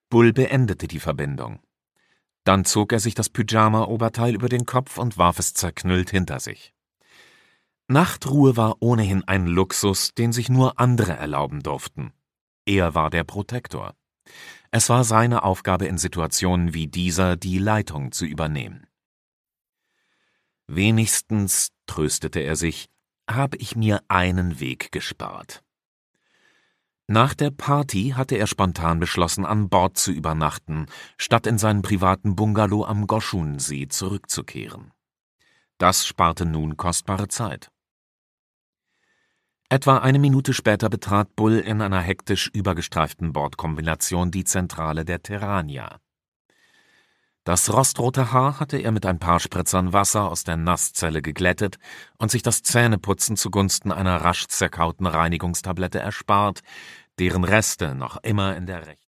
Bull beendete die Verbindung. Dann zog er sich das Pyjama-Oberteil über den Kopf und warf es zerknüllt hinter sich. Nachtruhe war ohnehin ein Luxus, den sich nur andere erlauben durften. Er war der Protektor. Es war seine Aufgabe, in Situationen wie dieser die Leitung zu übernehmen. Wenigstens, tröstete er sich, habe ich mir einen Weg gespart. Nach der Party hatte er spontan beschlossen, an Bord zu übernachten, statt in seinen privaten Bungalow am Goshun-See zurückzukehren. Das sparte nun kostbare Zeit. Etwa eine Minute später betrat Bull in einer hektisch übergestreiften Bordkombination die Zentrale der Terrania. Das rostrote Haar hatte er mit ein paar Spritzern Wasser aus der Nasszelle geglättet und sich das Zähneputzen zugunsten einer rasch zerkauten Reinigungstablette erspart, deren Reste noch immer in der rechten